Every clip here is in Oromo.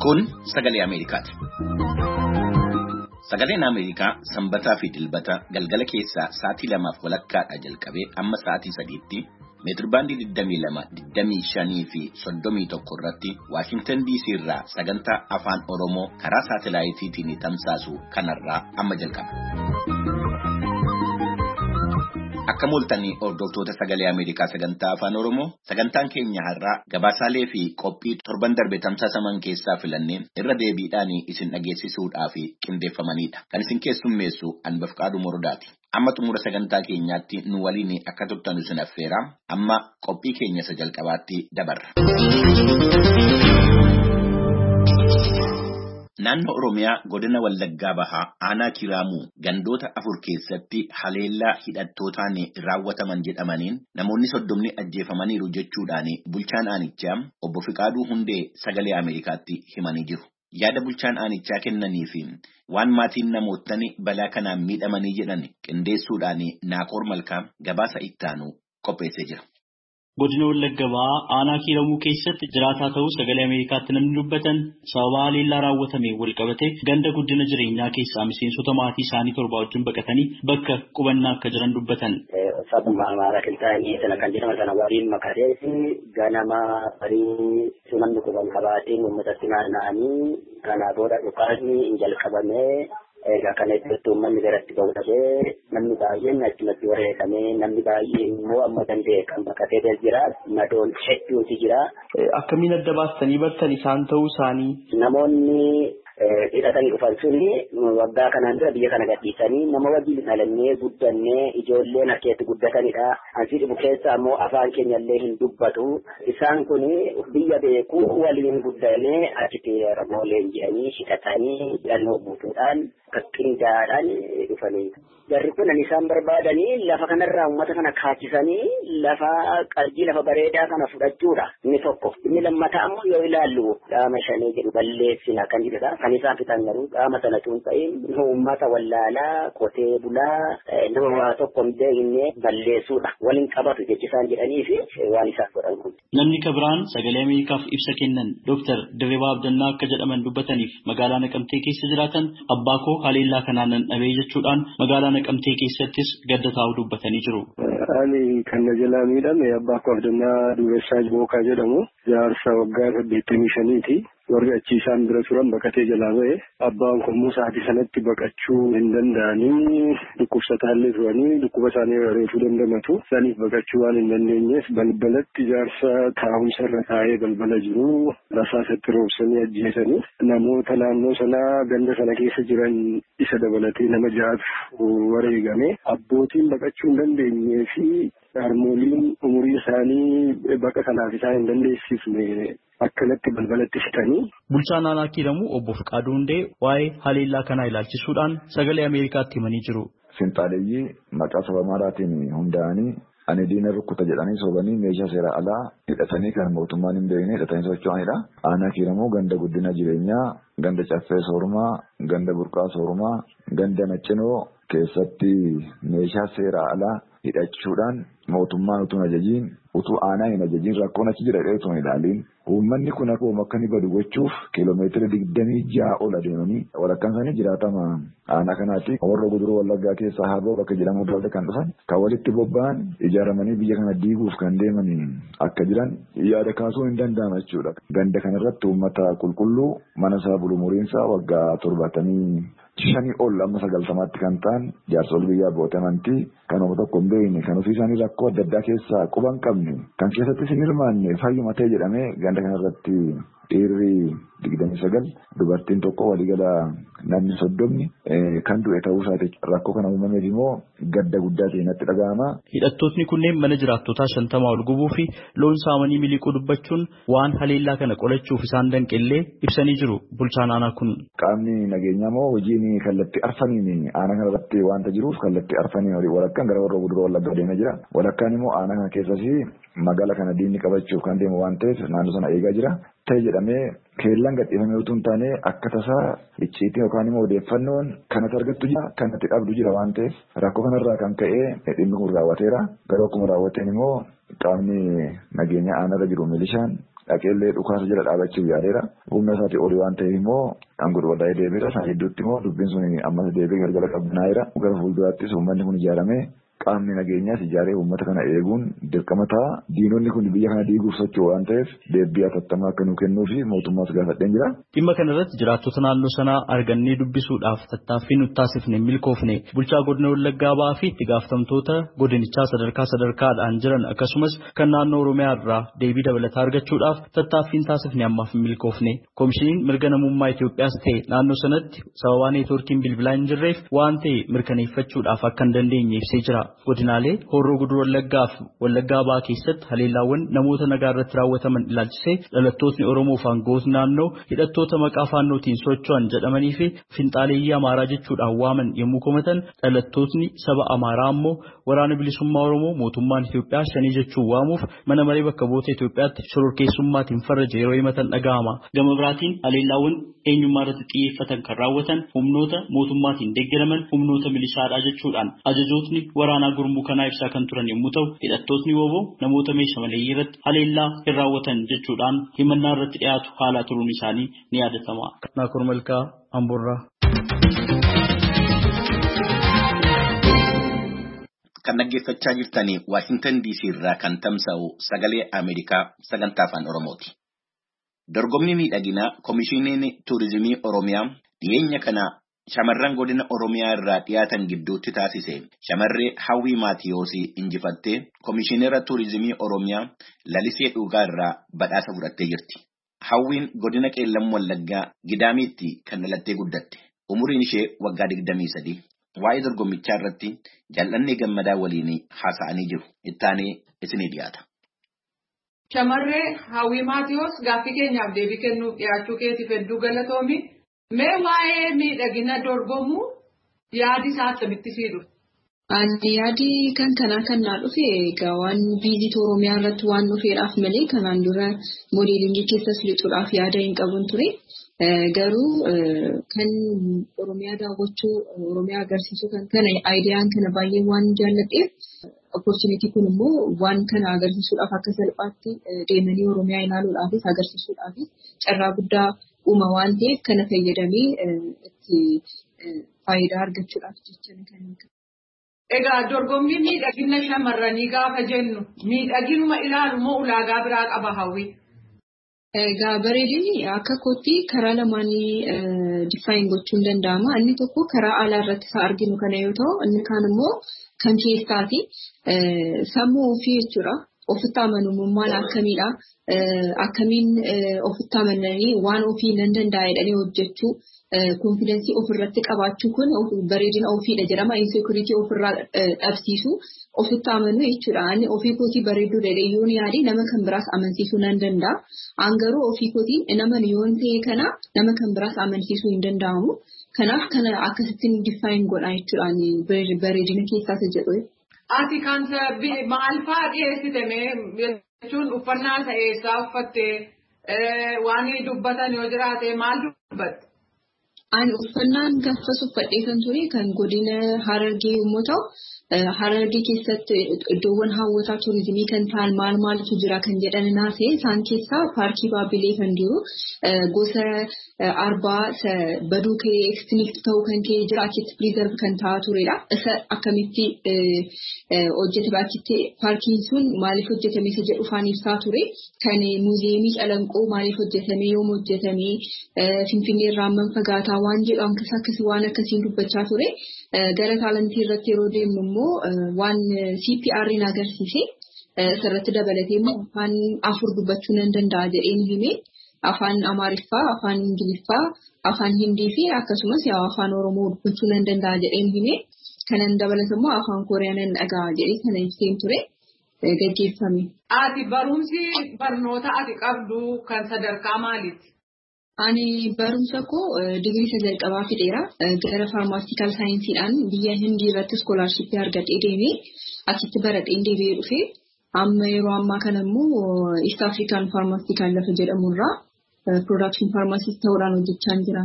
Kun sagalee Ameerikaati. Sagaleen Ameerikaa sanbataa fi dilbata galgala keessaa sa'aatii 2:00 jalqabee amma sa'aatii 3tti meetirbaandii 22, 25 fi 31 irratti Waashingtan DC irraa sagantaa afaan Oromoo karaa saatalaayitiitiin tamsaasu kanarraa amma jalqaba. Akka mul'atanii hordoftoota sagalee Ameerikaa sagantaa afaan Oromoo sagantaan keenya har'aa gabaasaalee fi qophii torban darbe tamsaasaman keessaa filannee irra deebiidhaan isin dhageessisuudhaaf qindeeffamanidha. Kan isin keessummeessu Anbafqaaduu Morodaati. Amma xumura sagantaa keenyaatti nu waliin akka turtan isin affeera. Amma qophii keenya isa jalqabaatti dabarra. Naannoo Oromiyaa godina Wallaggaa Bahaa aanaa Kiraamuu gandoota 4 keessatti haleellaa hidhattootaan raawwataman jedhamaniin namoonni 30 ajjeefamaniiru jechuudhaan bulchaan aanichaa obbo Fiqaaduu Hundee sagalee Ameerikaatti himanii jiru. Yaada bulchaan aanichaa kennanii fi waan maatiin namootni balaa kanaan miidhamanii jedhan qindeessuudhaan Naaqor Malkaa gabaasa ittaanu qopheessee jira. Godina Wallaggaa Bahaa aanaa Kiiramuu keessatti jiraataa ta'uu sagalee Ameerikaatti namni dubbatan sababa haleellaa raawwatame walqabate ganda guddina jireenyaa keessaa miseensota maatii isaanii 7 wajjin baqatanii bakka qubannaa akka jiran dubbatan. Sabuma Amaaraa Kiltaanii sana kan jedhaman sana waliin makateessi ganama barii namni quban qabaatiin uummatatti naanna'anii kanaa booda dhukaasni hin jalqabamee. Egaa kana itti uummanni garatti ba'uudhafee namni baay'een achumatti wareegamee namni baay'een immoo amma danda'e kan baqatee jira madoon hedduutu jira. Akkamiin adda baastanii bartan isaan ta'uu isaanii? Namoonni hidhatanii dhufan suni waggaa kanaan dura biyya kana gadhiisanii nama wajjin dhalannee guddannee ijoolleen akkeetti guddatanidha. Ansi dhibu keessa ammoo afaan keenyallee hin dubbatu. Isaan kun biyya beekuu waliin guddannee achitti ramooleen jedhanii hidhatanii hidhannoo guutuudhaan qindaadhaan dhufanii. Jarri kun isaan barbaadanii lafa kanarraa uummata kana kaachisanii lafa qalbii lafa bareedaa kana fudhachuudha. Inni tokko. Inni lammataa ammoo yoo ilaallu qaama shanii jedhu balleessina kan jedhudha. Kan isaan fitan garuu qaama sana tun ta'in uummata wallaalaa qotee bulaa nama tokko hin balleessuudha. Waliin qabatu jechisaan jedhanii fi waan isaan godhan kun. Namni kabiraan sagalee Ameerikaaf ibsa kennan Dr. Dirribii Abdannaa akka jedhaman dubbataniif magaalaa Naqamtee keessa jiraatan abbaa koo haleellaa kanaan nan dhabee jechuudhaan magaalaa Naqamtee keessattis gadda taa'uu dubbatanii jiru. Ani kan na jalaa miidhame abbaa koo Abdannaa Dureessaa Bookaa jedhamu jaarsa waggaa 85ti. Warri achi isaan bira turan baqatee jalaa ba'e abbaan kun sa'aatii sanatti baqachuu hin danda'anii dhukkubsataallee turanii dhukkuba isaanii reefuu dandamatu saniif baqachuu waan hin dandeenyeef balbalatti jaarsa taa'umsa irra taa'ee balbala jiru rasaasatti roobsanii ajjeesanii namoota naannoo sanaa ganda sana keessa jiran isa dabalatee nama 6 wareegame abbootiin baqachuu hin dandeenyee fi harmooliin umurii isaanii baqa kanaaf isaan hin dandeessifne akkanatti balbalatti fitanii. Bulchaan aanaa Kiiramuu obbo Fiqaaduu Hundee waa'ee haleellaa kanaa ilaalchisuudhaan sagalee Ameerikaatti himanii jiru. Finxaaleeyyii maqaa saba Amaaraatiin hundaa'anii ani diina rukkuta jedhanii sobanii meeshaa seera alaa hidhatanii kan mootummaan hin beekne hidhatanii socho'anidha. Aanaa Kiiramuu ganda guddina jireenyaa, ganda caffee soorumaa, ganda burqaa soorumaa, ganda naccinoo keessatti meeshaa seera alaa hidhachuudhaan mootummaan utuu ajajiin utuu aanaa hin ajajiin rakkoon achi jira dheetu hin ilaaliin uummanni kun akkuma akka inni badu gochuuf kiiloomeetira 26 ol adeemanii walakkaan isaanii jiraatama aanaa kanaatti warra guduruu Wallaggaa keessaa Haboo bakka jedhamu daldala kan dhufan kan walitti bobba'an ijaaramanii biyya kana diiguuf kan deeman akka jiran yaada kaasuu hin danda'ama jechuudha. Ganda kanarratti uummata qulqulluu mana isaa bulu muriinsaa waggaa 75 ol amma 90tti kan ta'an jaarsolii biyyaa abbootii amantii kan uummata tokko hin beekne kan ofii isaanii rakkoo adda addaa keessaa quba hin qabne kan keessattis hin hirmaanne fayyuma ta'e jedhamee ganda kanarratti dhiirri 29 dubartiin tokko waliigala namni 30 kan du'e ta'uu isaati. Rakkoo kana uumameef immoo gadda guddaa ta'e natti dhaga'ama. Hidhattootni kunneen mana jiraattotaa 50 ol gubuu fi loon saamanii miliquu dubbachuun waan haleellaa kana qolachuuf isaan danqellee ibsanii jiru. Bulchaan aanaa kun qaamni nageenyaa moo hojiin kallattii arfaniin aanaa kanarratti waanta jiruuf kallattii arfaniin walakkaan gara warra guduruu Wallaggaa deemaa jira. Walakkaan immoo aanaa kana keessas magaalaa kana diinni qabachuuf kan deemu waan ta'eef naannoo sana eegaa jira. Ta'e jedhamee keellaan gadhiifamee utuu hin taane akka tasaa icciitii yookaan immoo odeeffannoon kanatti argattu jira kanatti dhabdu jira waan ta'eef rakkoo kanarraa kan ka'e dhimmi kun raawwateera. Garuu akkuma raawwateen immoo qaamni nageenya aanarra jiru milishaan dhaqeellee dhukaasa jala dhaabachuuf yaadeera. Humna isaatii olii waan ta'eef immoo aangoo wadaa'ee deebiira. Isaan hedduutti immoo dubbiin sun ammas deebi'ee galgala qabnaa'eera. Gara fuulduraattis uummanni kun ijaaramee qaamni nageenyaas ijaaree uummata kana eeguun dirqama ta'a. Diinonni kun biyya kana diiguuf socho'u waan ta'eef deebii hatattamaa akka nuu kennuu fi mootummaas gaafadheen jira. Dhimma kana irratti jiraattota naannoo sanaa argannee dubbisuudhaaf tattaaffii nutti taasifne milkoofne bulchaa godina Wallaggaa Bahaa fi itti gaafatamtoota godinichaa sadarkaadhaan jiran akkasumas kan naannoo Oromiyaa irraa deebii dabalataa argachuudhaaf tattaaffiin taasifne ammaaf milkoofne. Koomishiniin mirga namummaa Itoophiyaas ta'e naannoo sanatti sababaa neetwoorkiin bilbilaa hin jirreef waan ta'e mirkaneeffachuudhaaf akka hin dandeenye ibsee jira. Godinaalee Horroo Guduruu Wallaggaa fi Wallaggaa Bahaa keessatti haleellaawwan namoota nagaa irratti raawwataman ilaalchisee dhalattootni Oromoo fi aangawootni naannoo hidhattoota maqaa faannootiin socho'an jedhamanii fi finxaaleeyyii Amaaraa jechuudhaan waaman yommuu komatan dhalattootni saba Amaaraa ammoo waraana bilisummaa Oromoo mootummaan Itoophiyaa shanii jechuun waamuuf mana maree bakka bu'oota Itoophiyaatti shororkeessummaatiin farraje yeroo himatan dhaga'ama. Gama biraatiin haleellaawwan eenyummaa irratti xiyyeeffatan kan raawwatan humnoota mootummaatiin deeggaraman humnoota milishaadhaa jechuudhaan ajajootni waraanaa gurmuu kanaa ibsaa kan turan yommuu ta'u hidhattootni wooboo namoota meeshaa maleeyyii irratti haleellaa hin raawwatan jechuudhaan himannaa irratti dhiyaatu haala turuun isaanii ni yaadatama. Naakoor Malkaa Amboorraa. Kan dhaggeeffachaa jirtanii Waashingtan DC irraa kan tamsa'u sagalee Ameerikaa sagantaa afaan Oromooti. Dorgommii miidhaginaa Koomishiniin Tuurizimii Oromiyaa dhiyeenya kana shamarran godina Oromiyaa irraa dhiyaatan gidduutti taasise. Shamarree Hawwii Maatiyoosii injifattee Koomishineera Tuurizimii Oromiyaa Lalisee Dhugaa irraa badhaasa fudhattee jirti. Hawwiin godina Qeellam Wallaggaa Gidaamiitti kan dhalattee guddatte. Umuriin ishee waggaa 23. Waa'ee dorgommichaa irratti Jaalannee Gammadaa waliin haasa'anii jiru. Ittaanee isinii dhiyaata. Shamarree Hawwii Maatiyoos gaaffii keenyaaf deebii kennuuf dhiyaachuu keetiif hedduu galatoomi. Mee waa'ee miidhagina dorgomuu yaadi isaa akkamitti sii dhufe? Yaadi kanaa kan naa dhufe egaa waan viizit Oromiyaa irratti waan dhufeedhaaf malee kanaan dura moodeelingii keessas lixuudhaaf yaada hin qabun ture. Garuu kan Oromiyaa daawwachuu Oromiyaa agarsiisuu kan kana aayidiyaan kana baay'ee waan jaalladheef opportunity kun immoo waan kana agarsiisuudhaaf akka salphaatti deemanii Oromiyaa ilaaluudhaafis agarsiisuudhaafis carraa guddaa uuma waan ta'eef kana fayyadamee itti faayidaa argachuudhaaf jecha kan Egaa dorgommii miidhagina shamarranii gaafa jennu miidhaginuma ilaalu moo ulaagaa biraa qaba Hawwii? Egaa bareedinni akka kootti karaa lamaanii define gochuun danda'ama. Inni tokko karaa alaa irratti isa arginu kana yoo ta'u, inni kaan immoo kan keessaati. Sammuu ofii jechuudha. Ofitti amanamummaan akkamiidha? Akkamiin ofitti amananii waan ofii nan danda'a jedhanii hojjechuu konfidensii ofirratti qabaachuu kun bareedina ofiidha jedhama. Insecurity ofirraa dhabsiisu ofitti amanuu jechuudha. Ani ofii kootii bareedduu jedhee yoon yaade nama kan biraas amansiisuu nan danda'a. Garuu ofii kootii nama yoon ta'e kana nama kan biraas amansiisuu hin danda'amu. Kanaaf kana akkasittiin define godha jechuudha bareedina keessaas jedhu. Ati kan maal fa'aa dhiyeessite jechuun uffannaa eessaa uffattee waan dubbatan yoo jiraate maal dubbatte? Ani uffannaan gaafas uffadhee kan ture kan godina Harargee yommuu ta'u, Harargee keessatti iddoowwan hawwataa turizimii kan ta'an maaltu jira kan jedhan naasee isaan keessaa paarkii Baabilee kan jiru gosa arbaa baduu ka'ee extinct ta'uu kan ka'ee jira achitti preserve kan ta'aa turedha. Isa akkamitti hojjetame achitti paarkiin sun maaliif hojjetame isa jedhu faan ibsaa ture. Kan muuziyeemii Calanqoo maaliif hojjetame yoom hojjetame Finfinnee irraa amman fagaataa waan jedhamu akkasii waan akkasiin dubbachaa ture. Gara taalantii irratti yeroo deemnu immoo waan CPR'n agarsiise sirratti dabalatee immoo afaan afur dubbachuu nan danda'a jedheen hime afaan Amaariffaa, afaan Ingiliffaa, afaan Hindii fi akkasumas afaan Oromoo dubbachuu nan danda'a jedheen hime kanan dabalata immoo afaan Kooriyaa nan dhaga'a jedhee kana ibseen ture gaggeeffame. Ati barumsi barnoota ati qabdu kan sadarkaa maaliiti? Ani barumsa koo digirii jalqabaa fixeera. Gara faarmaasitikaal saayinsiidhaan biyya Hindii irratti iskoolaarshippii argadhee deemee achitti baradheen deebi'ee dhufee amma yeroo ammaa kana immoo East African Pharmaceutical lafa jedhamu irraa production pharmacist ta'uudhaan hojjechaa jira.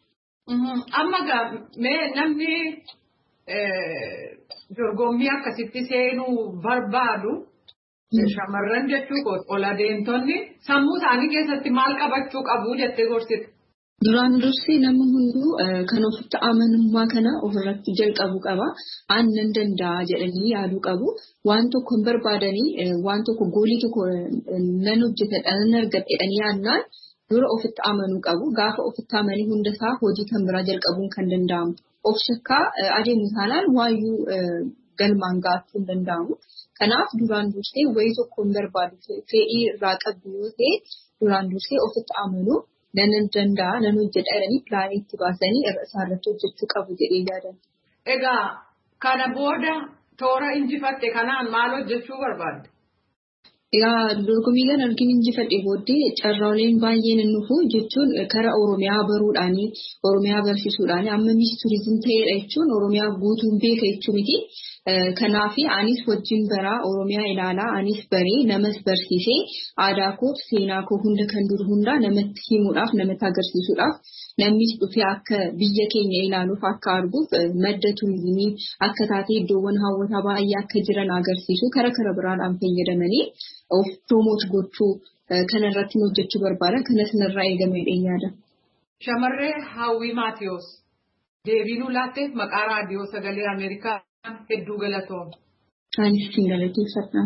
Amma mee namni dorgommii akkasitti seenuu barbaadu Shamarran jechuun ol adeemtonni sammuu isaanii keessatti maal qabachuu qabu jettee gorsite. Duraan dursee nama hunduu kan ofitti amanummaa kana ofirratti jalqabu qaba. Aannan danda'a jedhanii yaaduu qabu. Waan tokko hin barbaadanii waan tokko goolii tokko nan hojjetadha nan argadheedhanii yaadnaan dura ofitti amanuu qabu. Gaafa ofitti amanii hundasaa hojii kan biraa jalqabuun kan danda'amu. Of shakkaa adeemu taanaan waayyuu galmaan gaachuu hin danda'amu. Kanaaf duraan dursee wayii tokko hin barbaadu fedhii irraa qabdu yoo ta'e duraan dursee ofitti amanuu. Nan danda'a nan hojjedha jedhanii pilaanii itti baasanii isaarratti hojjechuu qabu jedhee yaadan. Egaa kana booda toora injifatte kanaan maal hojjechuu barbaadde? Egaa dorgommii kana arginu injifadhe booddee carraaleen baay'een hin dhufu jechuun karaa Oromiyaa baruudhaanii Oromiyaa barsiisuudhaanii amma miis turizim ta'edha jechuun Oromiyaa guutuun beeka jechuu miti. Kanaaf anis wajjin baraa Oromiyaa ilaalaa anis baree namas barsiisee aadaa koo seenaa koo hunda kan dur hundaa namatti himuudhaaf namatti agarsiisuudhaaf namnis dhufee akka biyya keenya ilaaluuf akka arguuf madda turizimii akka taatee iddoowwan hawwataa baay'ee akka jiran agarsiisu karaa biraadhaan fayyadamanii of promoot gochuu kanarratti hojjechuu barbaada kanas narraa eegamee yaada. Shamarree Hawwii Maatiyoos deebiinuu laatteef maqaa raadiyoo sagalee Ameerikaa. Hedduu galatoom. Anis siin galateeffadha.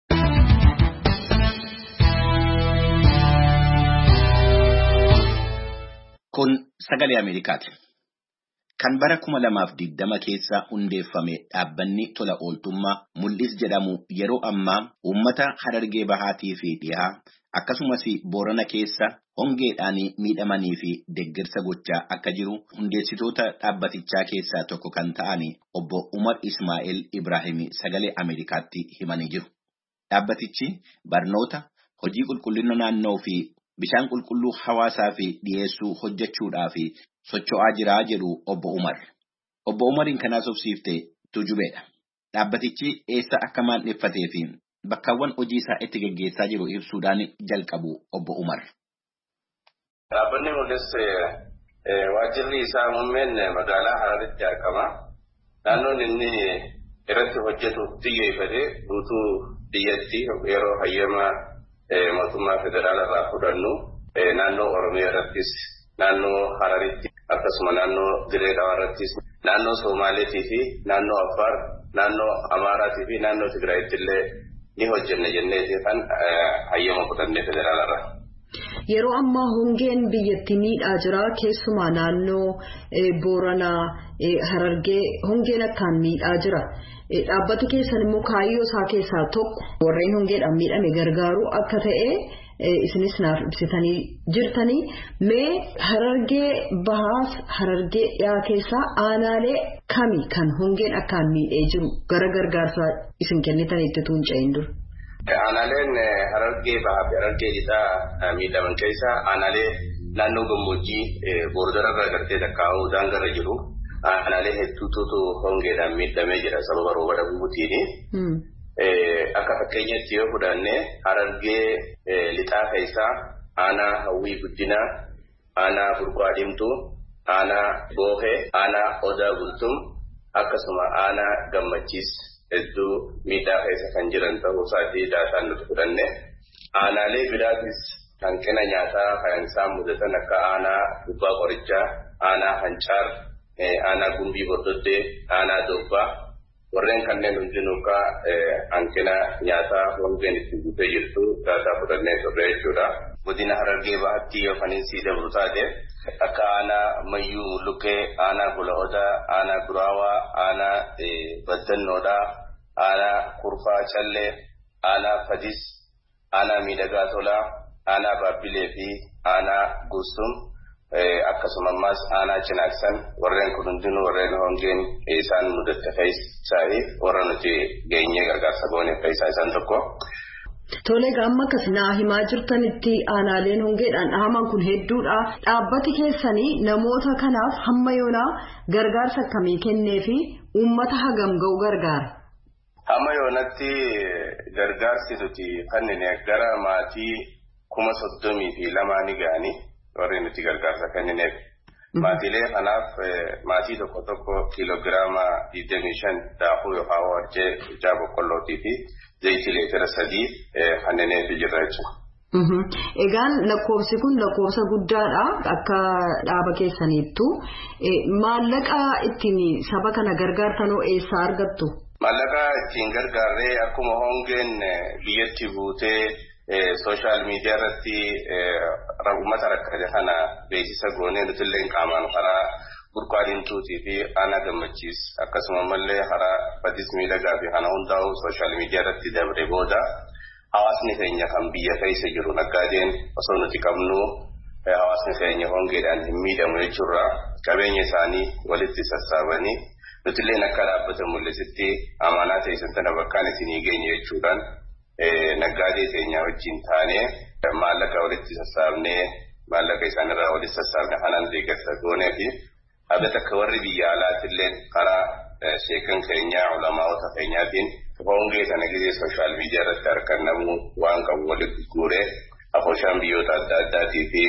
Kun sagalee Ameerikaati. Kan bara 2020 keessa hundeeffame dhaabbanni tola ooltummaa Mul'is jedhamu yeroo ammaa uummata Harargee Bahaatii fi Dhihaa akkasumas Boorana keessa hongeedhaan miidhamanii fi deeggarsa gochaa akka jiru hundeessitoota dhaabbatichaa keessaa tokko kan ta'an obbo Umar Ismaa'eel Ibrahim sagalee Ameerikaatti himanii jiru. Dhaabbatichi barnoota, hojii qulqullina naannoo fi bishaan qulqulluu hawaasaa fi dhiyeessuu hojjechuudhaaf socho'aa jira jedhu obbo Umar. Obbo Umariin kanaas obsiiftee tujubeedha. Dhaabbatichi eessa akka maandheeffatee fi bakkawwan hojii isaa itti gaggeessaa jiru ibsuudhaan jalqabu obbo Umar. Dhaabbanni Mul'is waajjirri isaa muummeen magaalaa Hararitti argama. Naannoon inni irratti hojjetu xiyyeeffatee guutuu biyyatti yeroo hayyama mootummaa federaalaa irraa fudhannu naannoo Oromiyaa irrattis naannoo Hararitti akkasuma naannoo Diree Dhawaa irrattis naannoo Somaaleetii fi naannoo Affaar naannoo Amaaraatii fi naannoo Tigraayitti illee ni hojjenna jennee kan hayyama fudhannee federaalaa irraa. Yeroo ammaa hongeen biyyatti miidhaa jira keessumaa naannoo Booranaa Harargee hongeen akkaan miidhaa jira. Dhaabbati keessan immoo kaayyoo isaa keessaa tokko warreen hongeedhaan miidhame gargaaruu akka ta'e isinis naaf ibsitanii jirtanii mee Harargee Bahaaf Harargee Dhiyaa keessaa aanaalee kami kan hongeen akkaan miidhee jiru gara gargaarsaa isin kennitanitti tuunca'een dura. Aanaaleen Harargee Bahaa fi Harargee Lixaa miidhaman keessaa aanaalee naannoo gammoojjii boordararra gartee takkaa'uu daangarra jiru aanaalee hedduutu hongeedhaan miidhamee jira sababa rooba dhabuutiin. Akka fakkeenyatti yoo fudhanne Harargee Lixaa keessaa aanaa Hawwii Guddinaa, aanaa Burqaa Dimtuu, aanaa Boohee, aanaa Odaa Bultum akkasuma aanaa Gammachiis hedduu miidhaa keessa kan jiran ta'uu isaatii daataan nuti fudhanne. Aanaalee biraatis hanqina nyaataa kan isaan mudatan akka aanaa Gubbaa Qorichaa, aanaa Hancaar, aanaa Gumbii Bordoddee, aanaa Dobbaa warreen kanneen hundinuu hanqina nyaataa hongeen itti guutee jirtu daataa fudhannee turre jechuudha. Godina Harargee Bahaatti yoo kaniin dabru taate akka aanaa Mayyuu Mulluqee, aanaa Gola Odaa, aanaa Duraawaa, aanaa Baddannoodhaa, aanaa Kurfaa Callee, aanaa Fadis, aanaa Miidhagaa Tolaa, aanaa Baabbilee fi aanaa Guustum akkasumas aanaa Cinaaksan warreen kun hundinuu warreen hongeen isaan mudatte keessaa warra nuti geenyee gargaarsa goone keessaa isaan tokko. Tole gamma akkasina himaa jirtanitti aanaaleen hongeedhaan dhahaman kun hedduudha. Dhaabbati keessanii namoota kanaaf hamma yoonaa gargaarsa akkamii kennee fi uummata hagam ga'u gargaara? Hamma yoonatti gargaarsi nuti kennine gara maatii 32,000 ni ga'anii warri nuti gargaarsa kennineef. Maatiilee kanaaf maatii tokko kiiloogiraama 25 daakuu yookaan warqee ijaa boqqollootii fi zayitii leetira 3 kanneentu jira jechuudha. Egaan lakkoofsi kun lakkoofsa guddaadha akka dhaaba keessaniittu maallaqa ittiin saba kana gargaartanoo eessaa argattu? Maallaqa ittiin gargaarree akkuma hongeen biyyatti buutee sooshaal miidiyaa irratti uummata rakkate kana beeksisa goonee nutillee qaamaan karaa burqaadintuutii fi aanaa gammachiis akkasuma mallee karaa badis miidhagaa fi kana hundaa'u sooshaal miidiyaa irratti dabre booda hawaasni keenya kan biyya keessa jiru naggaadeen osoo nuti qabnu hawaasni keenya hongeedhaan hin miidhamu jechuudha qabeenya isaanii walitti sassaabanii nutilleen akka dhaabbata mul'isitti amanaa teessan tana bakkaan isinii geenye jechuudhaan naggaadee keenya wajjin taanee maallaqa walitti sassaabnee maallaqa isaanirraa walitti sassaabne kanaan deeggarsa goonee fi abet akka warri biyya alaatillee karaa sheekan keenyaa ulamaa'ota keenyaatiin hongee sana gisee sooshaal miidiyaa irratti argannamu waan qabu walitti guuree afooshaan biyyoota adda addaatii fi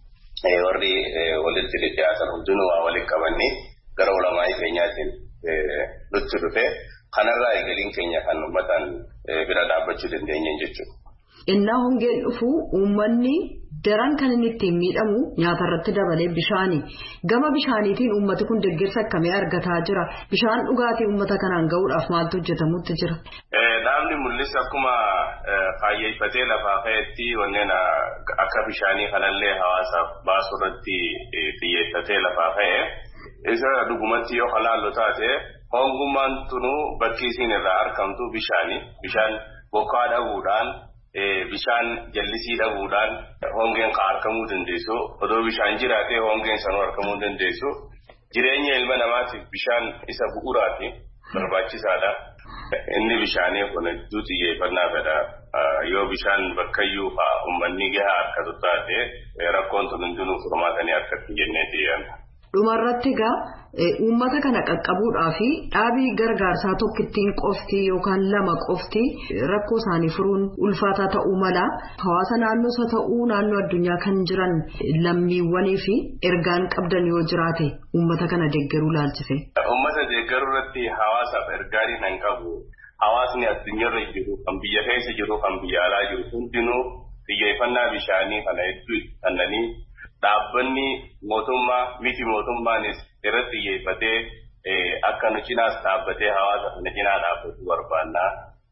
warri walitti dhiyaatan hundinuu waa walitti qabannee gara ulamaa'ii keenyaatiin nutti dhufe kanarraa eegaliin keenya kan uummataan bira dhaabbachuu dandeenye jechuudha. Innaa hongeen dhufu uummanni daran kan inni ittiin miidhamu nyaata irratti dabalee bishaani. Gama bishaaniitiin uummati kun deeggarsa akkamii argataa jira? Bishaan dhugaatii uummata kanaan gahuudhaaf maaltu hojjetamutti jira? Dhaabni mul'isa akkuma kaayyeeffatee lafaa ka'etti wanneen akka bishaanii kanallee hawaasaaf baasuu irratti xiyyeeffatee lafaa ka'e. Isa dhugumatti yoo halaallu taate hongummaan tunuu bakki isiin irraa argamtu bishaani. Bishaan bokkaa dhabuudhaan bishaan jallisii dhabuudhaan hongeen kan argamuu dandeessu. Odoo bishaan jiraatee hongeen sanuu argamuu dandeessu. Jireenya ilma namaatiif bishaan isa bu'uuraati barbaachisaadha. Inni bishaanii kun hedduu xiyyeeffannaa fedha. Yoo bishaan bakkayyuu uummanni gahaa harkatu taate rakkoon tun hundinuu furmaatanii harkatti jenneeti yaadna. Dhumarratti egaa uummata kana qaqqabuudhaa fi dhaabii gargaarsaa tokkittiin qofti yookaan lama qofti rakkoo isaanii furuun ulfaataa ta'uu mala hawaasa naannoo isa ta'uu naannoo addunyaa kan jiran lammiiwwanii fi ergaan qabdan yoo jiraate uummata kana deeggaruu laalchise. Uummata deeggaruu irratti hawaasaaf ergaanii nan qabu. Hawaasni addunyaarra jiru kan biyya keessa jiru kan biyya alaa jiru hundinuu xiyyeeffannaa bishaanii kana hedduu kannanii. Dhaabbanni mootummaa miti mootummaanis irratti xiyyeeffatee akka nu cinaas dhaabbatee hawaasa kana cinaa dhaabbatu barbaanna.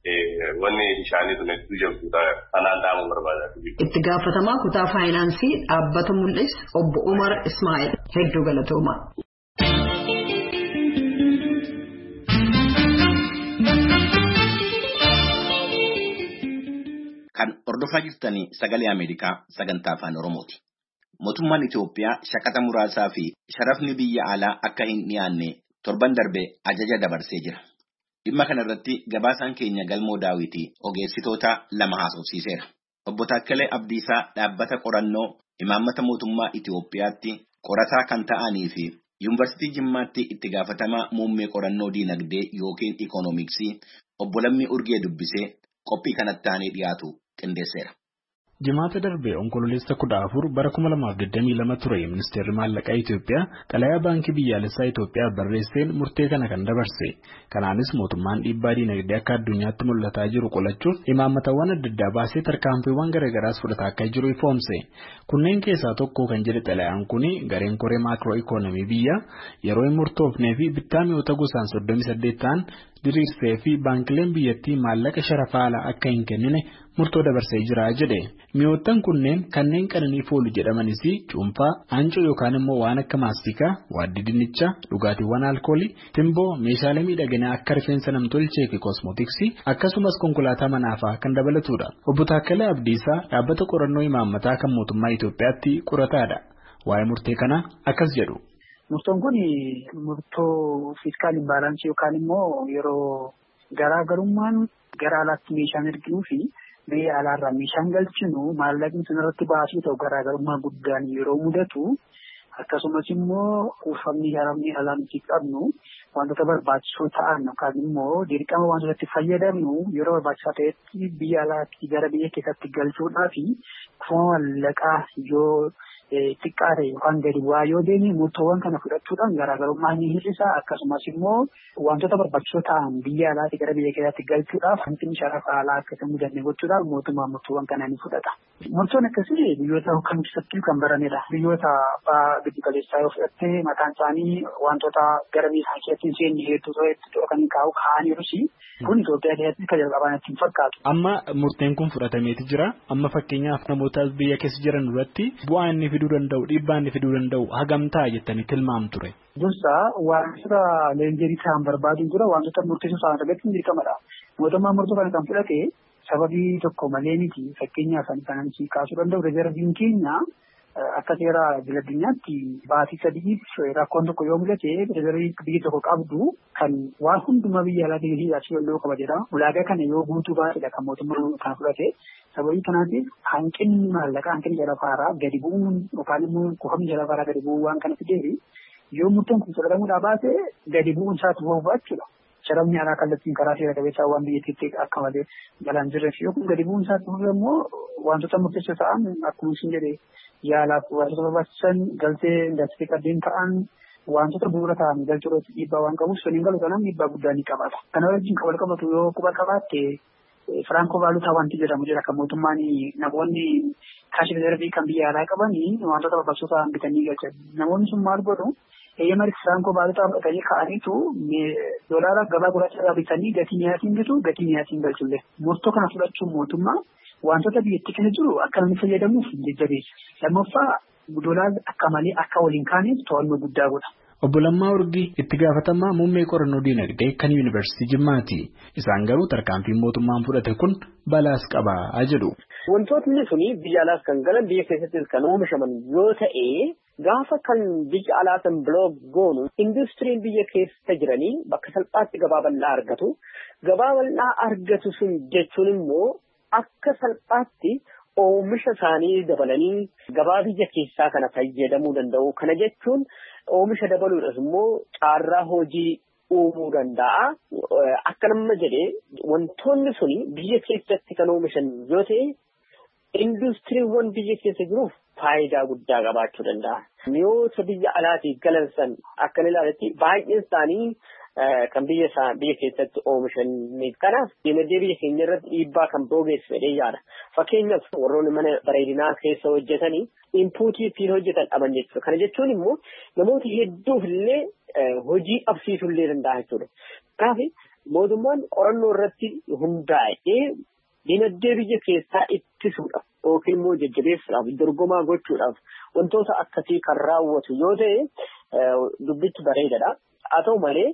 Wanni bishaanii sun hedduu jabduudha kanaan dhaamuu barbaada. Itti gaafatamaa kutaa faayinaansii dhaabbata mul'is obbo Umar Ismaa'il hedduu galatooma. Kan hordofaa jirtanii sagalee Ameerikaa sagantaa afaan Oromooti. Mootummaan Itoophiyaa shaqaxa muraasaa fi sharafni biyya alaa akka hin dhiyaanne torban darbe ajaja dabarsee jira. Dhimma kanarratti gabaasaan keenya Galmoo Daawitii ogeessitoota lama haasofsiiseera. Obbo Taakkalee Abdiisaa dhaabbata qorannoo imaammata mootummaa Itoophiyaatti qorataa kan ta'anii fi Yuunivarsiitii Jimmaatti itti gaafatamaa muummee qorannoo diinagdee yookiin ikoonomiksii obbo Lammii Urgee dubbisee qophii kanatti aanee dhiyaatu qindeesseera. Jimaata darbee onkololeessa 14 bara 2022 ture ministeerri maallaqaa Itoophiyaa xalayaa baankii biyyaalessaa Itoophiyaa barreesseen murtee kana kan dabarse. Kanaanis mootummaan dhiibbaa diinagdee akka addunyaatti mul'ataa jiru qolachuuf imaammatawwan adda addaa baasee tarkaanfiiwwan garaagaraas fudhataa akka jiru ifoomse. Kunneen keessaa tokko kan jedhe xalayaan kun gareen koree maakiroo ikoonomii biyya yeroo hin murtoofnee fi bittaa mi'oota gosaan 38 ta'an diriirsee fi baankileen biyyattii maallaqa sharafaa alaa akka hin kennine murtoo dabarsee jira jedhe. Mi'oottan kunneen kanneen qananiif oolu jedhamanis cuunfaa, aancoo yookaan immoo waan akka maastikaa, waaddii dinnichaa, dhugaatiiwwan alkoolii, timboo, meeshaalee miidhaginaa akka rifeensa namtolchee fi koosmootiksii akkasumas konkolaataa manaafaa kan dabalatudha. Obbo Taakkalee Abdiisaa dhaabbata qorannoo imaammataa kan mootummaa Itoophiyaatti qorataadha. Waa'ee murtee kanaa akkas jedhu. Murtoon kun murtoo fiiskaal imbaalansii yookaan immoo yeroo garaagarummaan gara alaatti meeshaan erginuu fi biyya alaarraa meeshaan galchinu maallaqni sanarratti baasuu ta'u garaagarummaa guddaan yeroo mudatu akkasumas immoo kuufamni haramni alaa nuti qabnu wantoota barbaachisoo ta'an yookaan immoo dirqama wantoota itti fayyadamnu yeroo barbaachisaa ta'etti biyya alaatii gara biyya keessatti galchuudhaa fi kuufama maallaqaa yoo xiqqaa ta'e yookaan gadi bu'aa yoo deemne murtoowwan kana fudhachuudhaan garaagarummaa ni hir'isa akkasumas immoo wantoota barbaachisoo ta'an biyya alaatii gara biyya keessatti galchuudhaaf hanqinni sharafa alaa akka hin mudanne gochuudhaaf mootummaan murtoowwan kana ni fudhata. Murtoon akkasii biyyoota kam keessatti kan baramedha. Biyyoota giddu galeessaa yoo fudhatte mataan isaanii wantoota gara biyya keessatti seenni hedduu ta'etti kan kaa'aniirus kun Itoophiyaa keessatti kan jalqabaan ittiin fakkaatu. Amma murteen kun fudhatameeti jira. Amma fakkeenyaaf namoota biyya keessa jiran duratti bu'aa inni fiduu danda'u dhiibbaa inni fiduu danda'u hagam ta'a jettanii tilmaamtu ture. Dursa wantoota leenjerii ta'an barbaadu jira wantoota murteessoo ta'an irratti dirqamadha. Mootummaan murtoo kana kan fudhate sababii tokko malee miti fakkeenyaaf kan kaasuu danda'u rezerviin keenya akka seera addunyaatti baatii sadiif rakkoon tokko yoo mul'ate rezervii biyyi tokko qabdu kan waan hundumaa biyya alaatii hidhaachuu danda'u qaba jedha. Ulaagaa kana yoo guutuu baatedha kan mootummaan kan fudhate. Sababii kanaatiif hanqinni maallaqaa hanqinni jalafaaraa gadi bu'uun yookaan immoo kuufamni jalafaaraa gadi bu'uu waan kana fideefi yoo murtoon kun fudhatamuudhaa baate gadi bu'uun isaatu boobaa jechuudha. Sharafni alaa kallattiin karaa seera qabeessaa waan biyyattiitti akka malee galaan jirreef yoo kun gadi bu'uun isaatu immoo wantoota murteessoo ta'an akkuma isin jedhee yaalaaf wantoota barbaachisan galtee indaastirii kanneen ta'an wantoota bu'uura ta'an galchuu irratti dhiibbaa waan qabuuf suniin galu kanaan dhiibbaa guddaa ni qabaata. Kana wajjin kan wal qabatu yoo quba qabaatte Firankoo Baalutaa wanti jedhamu jira kan mootummaan namoonni kaashi rezervii kan biyya alaa qaban wantoota barbaachisoo ta'an bitanii galchan. Namoonni sun maal godhu eeyyama Firankoo Baalutaa fudhatanii ka'aniitu doolaara gabaa gurraacha irraa bitanii gatii miyaatiin bitu gatii miyaatiin galchullee. Murtoo kana fudhachuun mootummaa wantoota biyyattii keessa jiru akka namni fayyadamuuf jajjabeessa. Lammaffaa doolaarri akka malee akka waliin kaaneef to'annoo guddaa godha. Obbo Lammaa Urgii itti gaafatamaa muummee qorannoo diinagdee kan yuunivarsiitii Jimmaati. Isaan garuu tarkaanfiin mootummaan fudhate kun balaas qabaa jedhu. Wantootni suni biyya alaas kan galan biyya keessattis kan oomishaman yoo ta'e gaafa kan biyya alaatiin bilook goonu industiriin biyya keessa jiranii bakka salphaatti gabaa bal'aa argatu. Gabaa bal'aa argatu sun jechuun immoo akka salphaatti oomisha isaanii dabalanii gabaa biyya keessaa kana fayyadamuu danda'u. Kana jechuun oomisha dabaluudhaaf immoo carraa hojii uumuu danda'a. Akka nama jedhee wantoonni suni biyya keessatti kan oomishan yoo ta'e industiriiwwan biyya keessa jiruuf faayidaa guddaa qabaachuu danda'a. Mi'oota biyya alaatii galan san akka ilaaletti baay'een isaanii kan biyya keessatti oomishaniif kanaaf dinagdee biyya keenya irratti dhiibbaa kan geessisu jedhee yaada. Fakkeenyaaf warroonni mana bareedinaa keessa hojjetanii inpuutii ittiin hojjetan dhaban jechuudha. Kana jechuun immoo namoota hedduuf illee hojii dhabsiisuu illee danda'a jechuudha. Kanaaf mootummaan qorannoo irratti hundaa'ee dinagdee biyya keessaa ittisuudhaaf yookiin immoo jajjabeessuudhaaf dorgomaa gochuudhaaf wantoota akkasii kan raawwatu yoo ta'e dubbichi bareedaadha. Haa ta'u malee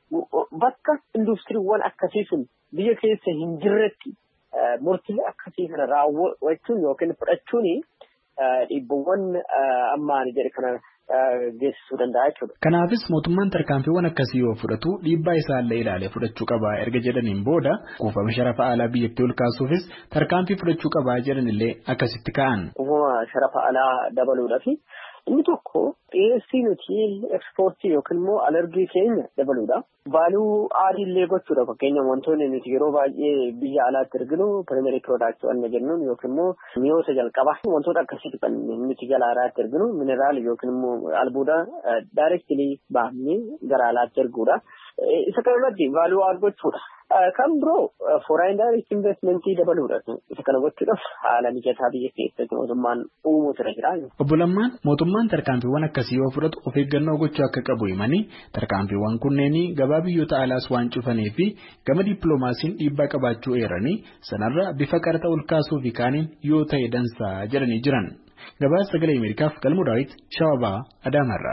bakka industiriiwwan akkasii sun biyya keessa hin jirretti murtii akkasii kana raawwachuun yookiin fudhachuun dhiibbawwan ammaan jedhe kana geessisuu danda'a jechuudha. Kanaafis mootummaan tarkaanfiiwwan akkasii yoo fudhatu dhiibbaa isaallee ilaalee fudhachuu qabaa erga jedhaniin booda kuufama sharafa alaa biyyattii ol kaasuufis tarkaanfii fudhachuu qabaa jedhanillee akkasitti ka'an. Kuufama sharafa alaa dabaluudhaaf inni tokko dhiyeessii nuti ekspoortii yookiin immoo alergii keenya dabaluudha. Vaaluu aadiillee gochuudha. Fakkeenyaaf wantoonni nuti yeroo baay'ee biyya alaatti erginu pirimerii piroodaaktii waan jennuun yookiin immoo mi'oota jalqabaa wantoota akkasitti kan nuti gara alaatti erginu mineraal yookiin immoo albuuda daayireektilii baafnee gara alaatti erguudha. Isa kanarratti vaaluu aad gochuudha. Kan biroo foreign direct investmentii dabaluudha. Isa kana gochuudhaaf haala mijataa biyya keessatti mootummaan uumuutu jira. Obbo Lammaan mootummaan tarkaanfiiwwan akkasii yoo fudhatu of eeggannoo gochuu akka qabu himanii tarkaanfiiwwan kunneen gabaa biyyoota alaas waan cufanii fi gama dippiloomaasiin dhiibbaa qabaachuu eeranii sanarra bifa qaraxa ol kaasuu fi kaaniin yoo ta'e dansaa jedhanii jiran. Gabaasa Sagalee Ameerikaaf Galmuu Daawit Shawabaa Adaamarraa.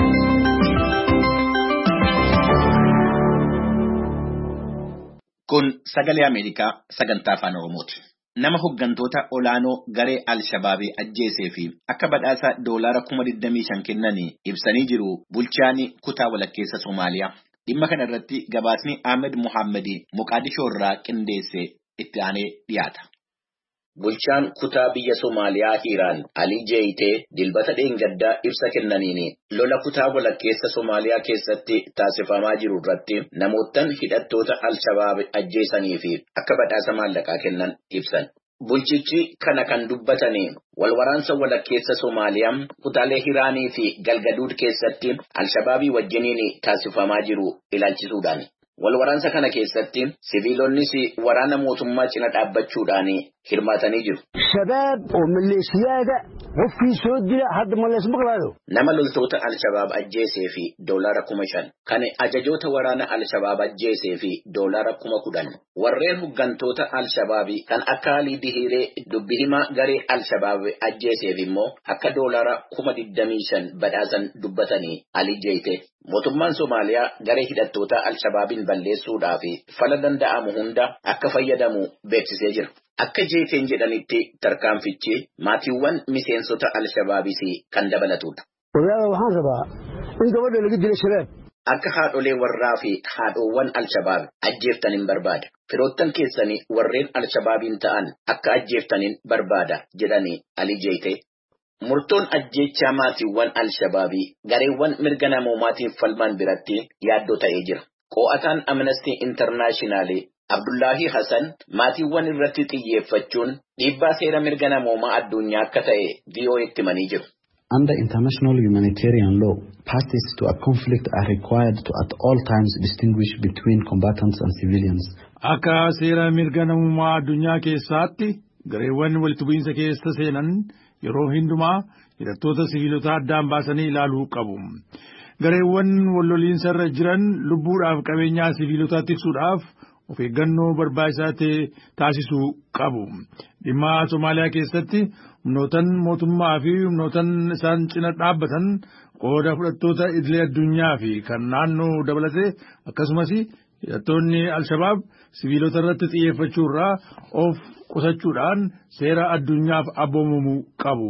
Kun Sagalee Ameerikaa sagantaa afaan Oromooti. Nama hoggantoota olaanoo garee Al-Shabaabii ajjeesee fi akka badhaasa doolaara 25,000 kennanii ibsanii jiru bulchaan kutaa walakkeessa Somaaliyaa. Dhimma kana irratti gabaasni Ahmed Mohammed Moqaadishoo irraa qindeesse itti aanee dhiyaata. Bulchaan kutaa biyya Somaaliyaa Hiiraan Alii Jeeyitee dilbata dheengaddaa ibsa kennaniini lola kutaa walakkeessa Somaaliyaa keessatti taasifamaa jiru irratti namoottan hidhattoota Al-Shabaab ajjeesanii fi akka badhaasa maallaqaa kennan ibsan. Bulchichi kana kan dubbatanii walwaraansa walakkeessa Somaaliyaa kutaalee Hiiraanii fi Galgaduud keessatti Al-Shabaabii wajjiniin taasifamaa jiru ilaalchisuudhaan. Walwaraansa kana keessatti siviilonnis waraana mootummaa cina dhaabbachuudhaan hirmaatanii jiru. Shabaab oo maleeshiyaada qofkii soo dila hadda malees maqlaado. Nama loltoota Al-Shabaab ajjeesee fi $5,000 kan ajajoota waraana Al-Shabaab ajjeesee fi $10,000. Warreen hoggantoota Al-Shabaabii kan akka Alii Dihiree dubbi himaa garee Al-Shabaab ajjeeseef immoo akka $25,000 badhaasan dubbatanii Alii Jeeyitee. Mootummaan Somaaliyaa garee hidhattoota Al-Shabaabiin balleessuudhaaf fala danda'amu hunda akka fayyadamu beeksisee jira. Akka Jeeyiteen jedhanitti tarkaanfichi maatiiwwan miseensota Al-Shabaabiis kan dabalatudha. Waxaan rabaa in gabadha laga dilo shabaab. Akka haadholee warraa fi haadhoowwan Al-Shabaab ajjeeftanin barbaada. Firoottan keessanii warreen Al-Shabaabiin ta'an akka ajjeeftanin barbaada jedhanii Alii Jeeyitee. Murtoon ajjechaa maatiiwwan Al-Shabaabii gareewwan mirga namoomaatiin falman biratti yaaddoo ta'ee jira. Qo'ataan Amnesty International Abdullahi Hassan maatiiwwan irratti xiyyeeffachuun dhiibbaa seera mirga namoomaa addunyaa akka ta'e VOA'tti himanii jiru. Under international humanitarian law, parties to a conflict are required to at all times distinguish between combatants and civilians. Akka seera mirga namoomaa addunyaa keessaatti gareewwan walitti bu'iinsa keessa seenan yeroo hundumaa hidhattoota siviilota addaan baasanii ilaaluu qabu. Gareewwan walloliinsa irra jiran lubbuudhaaf qabeenyaa siviilotaa tiksuudhaaf of eeggannoo barbaachisaa ta'e taasisuu qabu. Dhimma Somaaliyaa keessatti humnootan mootummaa fi humnootan isaan cina dhaabbatan qooda fudhattoota idilee addunyaa fi kan naannoo dabalatee akkasumas hidhattoonni Al-Shabaab siviilota irratti xiyyeeffachuu irraa of qusachuudhaan seera addunyaaf abboomamuu qabu.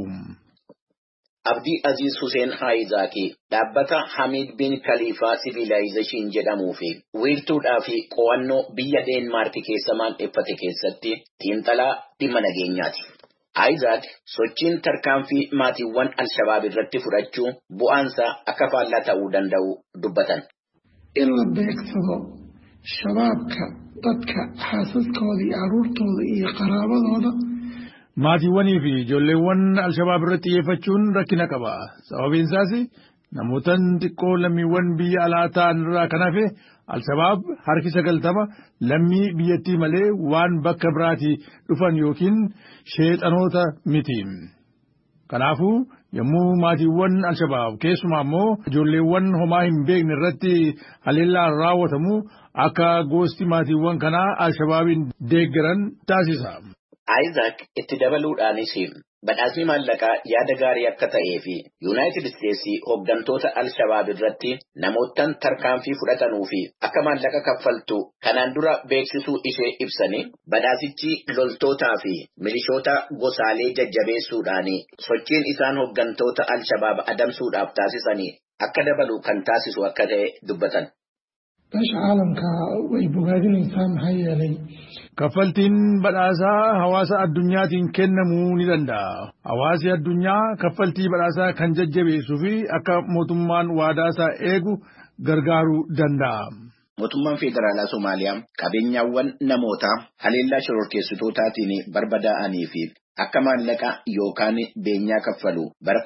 Abdii Aziz Hussein Haayizaki dhaabbata Hamid bin Khalifa Civilization jedhamuu fi wiirtuudhaa fi qo'annoo biyya Deenmaark keessa maandheeffate keessatti xiinxalaa dhimma nageenyaati. Haayizak sochiin tarkaanfii maatiiwwan Al-Shabaab irratti fudhachuu bu'aansaa akka faallaa ta'uu danda'u dubbatan. In la beegsado shabaabka dadka xaasaskooda iyo carruurtooda iyo qaraabadooda. Maatiiwwanii fi ijoolleewwan Al-Shabaab irratti xiyyeeffachuun rakkina qaba. Sababiin isaas namootan xiqqoo lammiiwwan biyya alaa ta'an irraa kan hafe Al-Shabaab harki 90 lammii biyyattii malee waan bakka biraatii dhufan yookiin sheexanoota miti. Kanaafuu yommuu maatiiwwan Al-Shabaab keessumaa immoo ijoolleewwan homaa hin beekne irratti haleellaan raawwatamu akka gosti maatiiwwan kanaa Al-Shabaabiin deeggaran taasisa. Isaac itti dabaluudhaanis badhaasni maallaqaa yaada gaarii akka ta'ee fi Yuunaayitid Isteetsii hooggantoota Al-Shabaab irratti namootan tarkaanfii fudhatanuu fi akka maallaqa kaffaltu kanaan dura beeksisuu ishee ibsanii badhaasichi loltootaa fi milishoota gosaalee jajjabeessuudhaan sochiin isaan hooggantoota Al-Shabaab adamsuudhaaf taasisanii akka dabalu kan taasisu akka ta'e dubbatan. Beesha caalamkaa way bogaadinaysaa maxaa yeelay. Kaffaltiin badhaasaa hawaasa addunyaatiin kennamuu ni danda'a. Hawaasi addunyaa kaffaltii badhaasaa kan jajjabeessuu fi akka mootummaan waadaasaa eegu gargaaruu danda'a. Mootummaan Federaalaa Somaaliyaa qabeenyaawwan namootaa haleellaa shororkeessitootaatiin barbadaa'anii fi akka maallaqa yookaan beenyaa kaffalu bara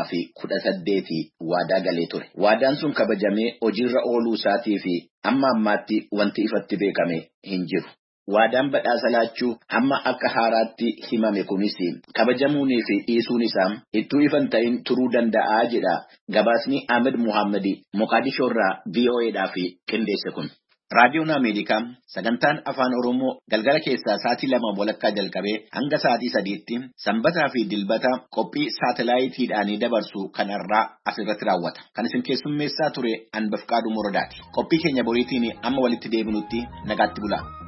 2018 waadaa galee ture. Waadaan sun kabajamee hojiirra ooluu isaatii fi amma ammaatti wanti ifatti beekame hin jiru. Waadaan badhaasa laachuu amma akka haaraatti himame kunis kabajamuunii fi dhiisuun isaa ittuu ifan ta'in turuu danda'a jedha gabaasni Ahmed Muhammad Moqaadishoo irraa VOA'dhaaf qindeesse kun. Raadiyoon Ameerikaa sagantaan afaan Oromoo galgala keessaa sa'aatii 2 walakkaa jalqabee hanga sa'aatii 3tti sanbataa fi dilbata qophii saatalaayitiidhaan dabarsu kanarraa asirratti raawwata. Kan isin keessummeessaa ture Anbafqaaduu Morodaati. Qophii keenya boriitiin amma walitti deebinutti nagaatti bulaa.